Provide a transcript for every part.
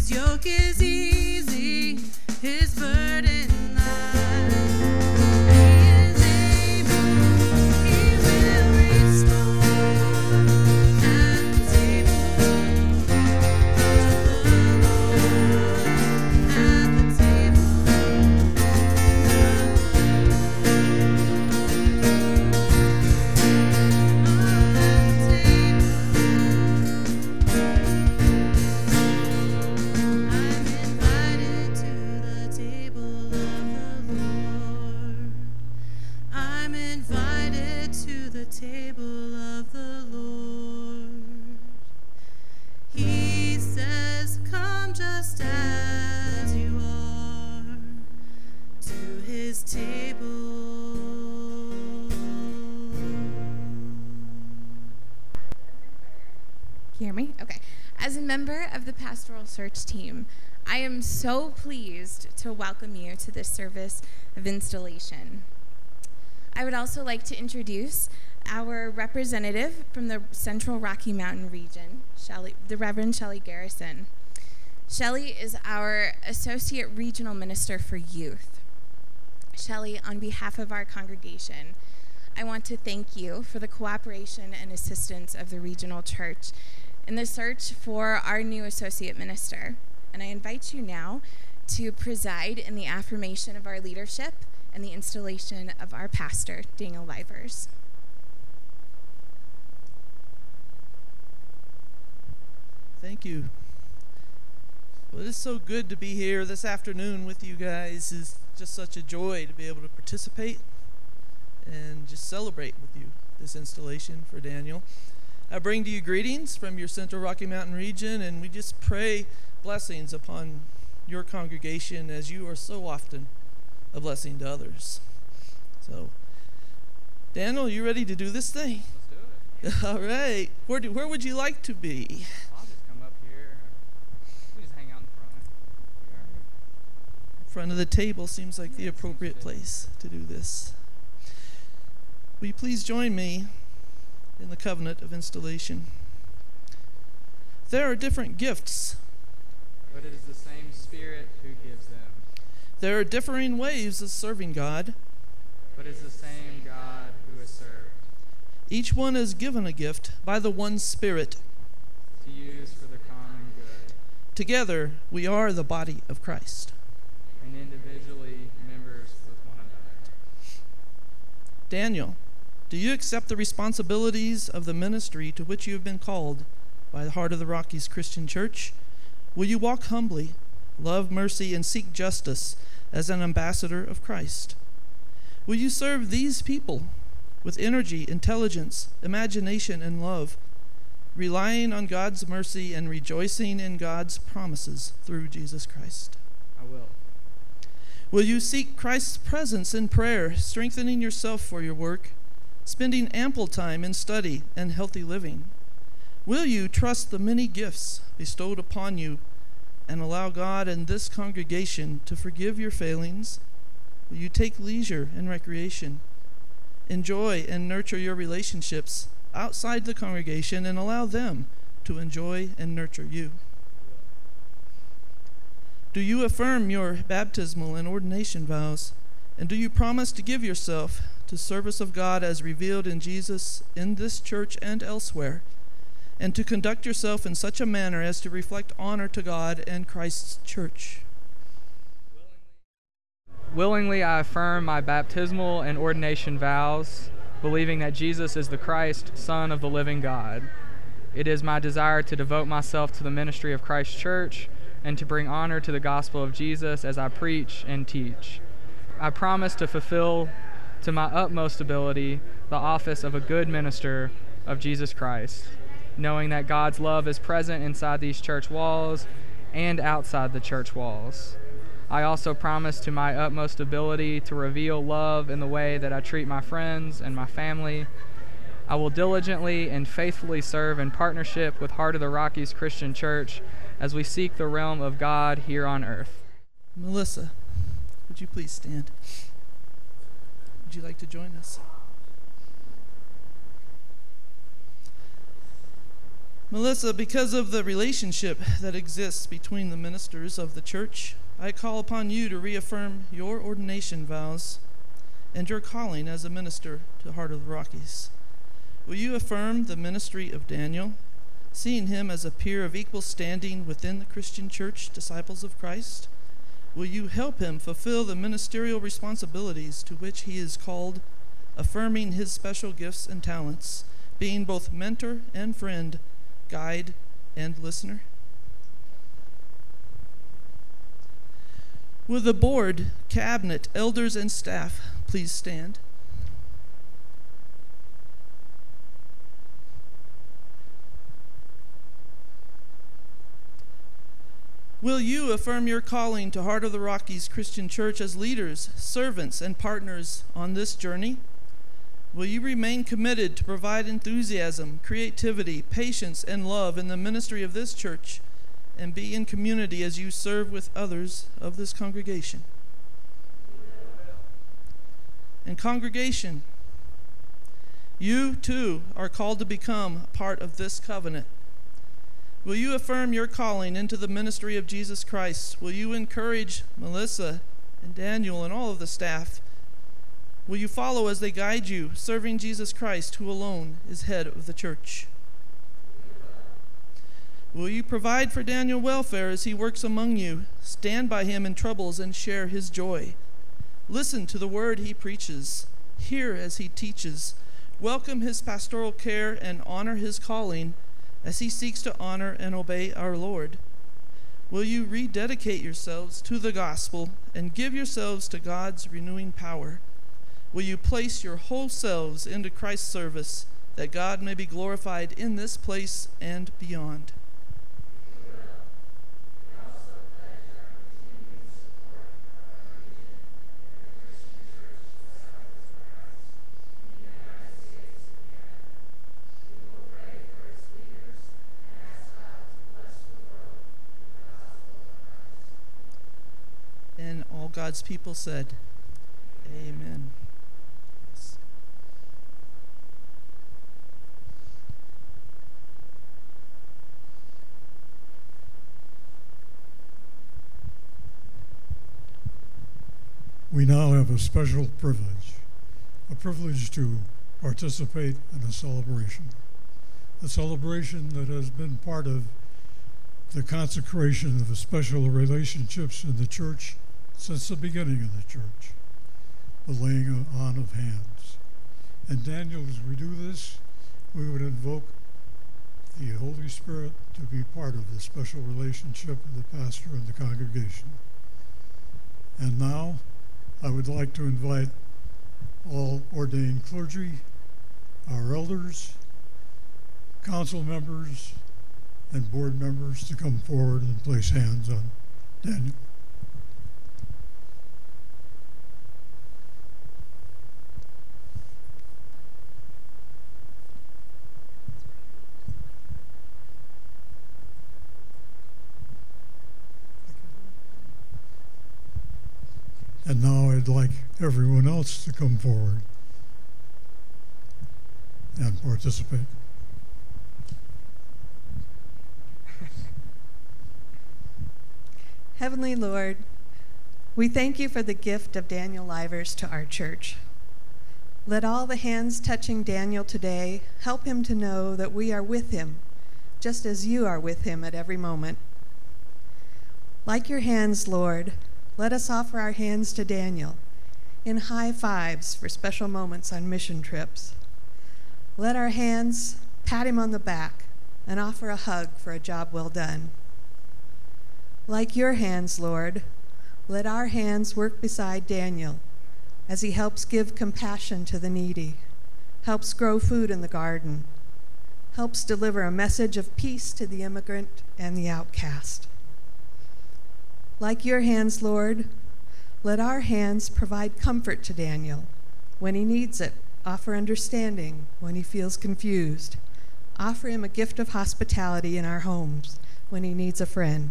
His yoke is easy, his burden light. He is able, he will restore at the table of the Lord, at the table of the I'm invited to the table of the Lord. He says, come just as you are to his table. Hear me? Okay. As a member of the pastoral search team, I am so pleased to welcome you to this service of installation. I would also like to introduce our representative from the Central Rocky Mountain region, the Reverend Shelley Garrison. Shelley is our Associate Regional Minister for Youth. Shelley, on behalf of our congregation, I want to thank you for the cooperation and assistance of the regional church in the search for our new Associate Minister. And I invite you now to preside in the affirmation of our leadership and the installation of our pastor, Daniel Livers. Thank you. Well, it is so good to be here this afternoon with you guys. It's just such a joy to be able to participate and just celebrate with you this installation for Daniel. I bring to you greetings from your Central Rocky Mountain region, and we just pray blessings upon your congregation as you are so often a blessing to others. So, Daniel, you ready to do this thing? Let's do it. All right. Where would you like to be? I'll just come up here. We just hang out in front. In front of the table seems like the appropriate place to do this. Will you please join me in the covenant of installation? There are different gifts, but it is the same Spirit who gives them. There are differing ways of serving God, but it is the same God who is served. Each one is given a gift by the one Spirit to use for the common good. Together, we are the body of Christ, and individually members with one another. Daniel, do you accept the responsibilities of the ministry to which you have been called by the Heart of the Rockies Christian Church? Will you walk humbly, love mercy, and seek justice as an ambassador of Christ? Will you serve these people with energy, intelligence, imagination, and love, relying on God's mercy and rejoicing in God's promises through Jesus Christ? I will. Will you seek Christ's presence in prayer, strengthening yourself for your work, spending ample time in study and healthy living? Will you trust the many gifts bestowed upon you and allow God and this congregation to forgive your failings? Will you take leisure and recreation, enjoy and nurture your relationships outside the congregation, and allow them to enjoy and nurture you? Do you affirm your baptismal and ordination vows? And do you promise to give yourself to service of God as revealed in Jesus in this church and elsewhere, and to conduct yourself in such a manner as to reflect honor to God and Christ's church? Willingly, I affirm my baptismal and ordination vows, believing that Jesus is the Christ, Son of the living God. It is my desire to devote myself to the ministry of Christ's church and to bring honor to the gospel of Jesus as I preach and teach. I promise to fulfill to my utmost ability the office of a good minister of Jesus Christ, knowing that God's love is present inside these church walls and outside the church walls. I also promise to my utmost ability to reveal love in the way that I treat my friends and my family. I will diligently and faithfully serve in partnership with Heart of the Rockies Christian Church as we seek the realm of God here on earth. Melissa, would you please stand? Would you like to join us? Melissa, because of the relationship that exists between the ministers of the church, I call upon you to reaffirm your ordination vows and your calling as a minister to Heart of the Rockies. Will you affirm the ministry of Daniel, seeing him as a peer of equal standing within the Christian church, disciples of Christ? Will you help him fulfill the ministerial responsibilities to which he is called, affirming his special gifts and talents, being both mentor and friend, guide and listener? Will the board, cabinet, elders, and staff please stand? Will you affirm your calling to Heart of the Rockies Christian Church as leaders, servants, and partners on this journey? Will you remain committed to provide enthusiasm, creativity, patience, and love in the ministry of this church and be in community as you serve with others of this congregation? And congregation, you too are called to become part of this covenant. Will you affirm your calling into the ministry of Jesus Christ? Will you encourage Melissa and Daniel and all of the staff? Will you follow as they guide you, serving Jesus Christ, who alone is head of the church? Will you provide for Daniel welfare as he works among you, stand by him in troubles and share his joy? Listen to the word he preaches, hear as he teaches, welcome his pastoral care and honor his calling as he seeks to honor and obey our Lord? Will you rededicate yourselves to the gospel and give yourselves to God's renewing power? Will you place your whole selves into Christ's service, that God may be glorified in this place and beyond? And all God's people said, amen. We now have a special privilege to participate in a celebration that has been part of the consecration of the special relationships in the church since the beginning of the church, the laying on of hands. And Daniel, as we do this, we would invoke the Holy Spirit to be part of the special relationship of the pastor and the congregation. And now, I would like to invite all ordained clergy, our elders, council members, and board members to come forward and place hands on Daniel. And now I'd like everyone else to come forward and participate. Heavenly Lord, we thank you for the gift of Daniel Livers to our church. Let all the hands touching Daniel today help him to know that we are with him, just as you are with him at every moment. Like your hands, Lord, let us offer our hands to Daniel in high fives for special moments on mission trips. Let our hands pat him on the back and offer a hug for a job well done. Like your hands, Lord, let our hands work beside Daniel as he helps give compassion to the needy, helps grow food in the garden, helps deliver a message of peace to the immigrant and the outcast. Like your hands, Lord, let our hands provide comfort to Daniel when he needs it, offer understanding when he feels confused, offer him a gift of hospitality in our homes when he needs a friend.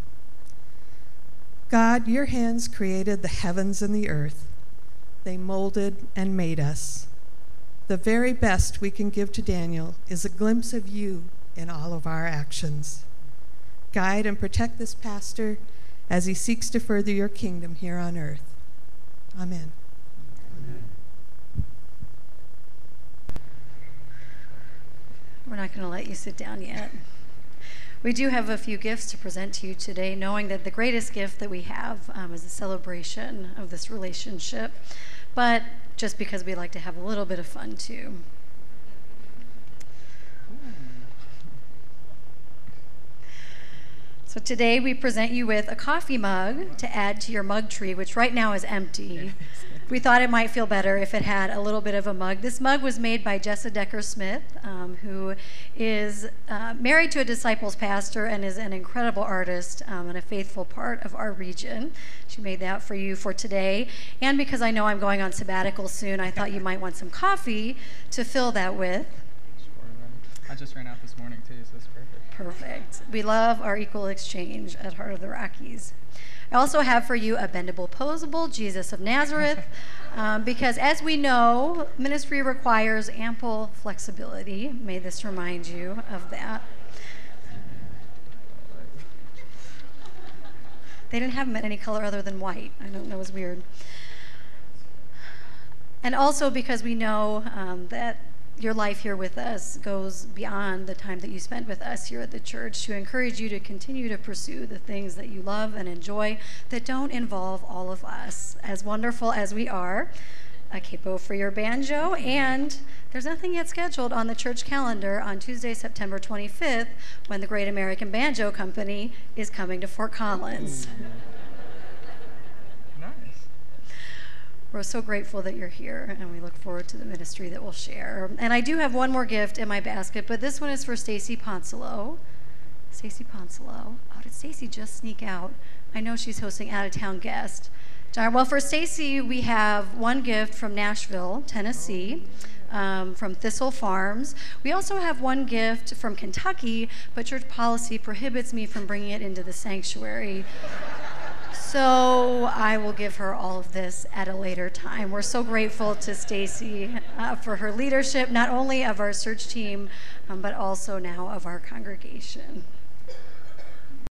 God, your hands created the heavens and the earth. They molded and made us. The very best we can give to Daniel is a glimpse of you in all of our actions. Guide and protect this pastor as he seeks to further your kingdom here on earth. Amen. We're not going to let you sit down yet. We do have a few gifts to present to you today, knowing that the greatest gift that we have is a celebration of this relationship, but just because we like to have a little bit of fun too. So today we present you with a coffee mug to add to your mug tree, which right now is empty. We thought it might feel better if it had a little bit of a mug. This mug was made by Jessa Decker-Smith, who is married to a Disciples pastor and is an incredible artist and a faithful part of our region. She made that for you for today. And because I know I'm going on sabbatical soon, I thought you might want some coffee to fill that with. I just ran out this morning too, so it's perfect. Perfect. We love our equal exchange at Heart of the Rockies. I also have for you a bendable, posable Jesus of Nazareth, because as we know, ministry requires ample flexibility. May this remind you of that. They didn't have them in any color other than white. I know that was weird. And also because we know that your life here with us goes beyond the time that you spent with us here at the church, to encourage you to continue to pursue the things that you love and enjoy that don't involve all of us. As wonderful as we are, a capo for your banjo, and there's nothing yet scheduled on the church calendar on Tuesday, September 25th, when the Great American Banjo Company is coming to Fort Collins. We're so grateful that you're here, and we look forward to the ministry that we'll share. And I do have one more gift in my basket, but this one is for Stacy Ponsolo. Stacy Ponsolo. Oh, did Stacy just sneak out? I know she's hosting out-of-town guest. Well, for Stacy, we have one gift from Nashville, Tennessee, from Thistle Farms. We also have one gift from Kentucky, but church policy prohibits me from bringing it into the sanctuary. So I will give her all of this at a later time. We're so grateful to Stacy for her leadership, not only of our search team, but also now of our congregation.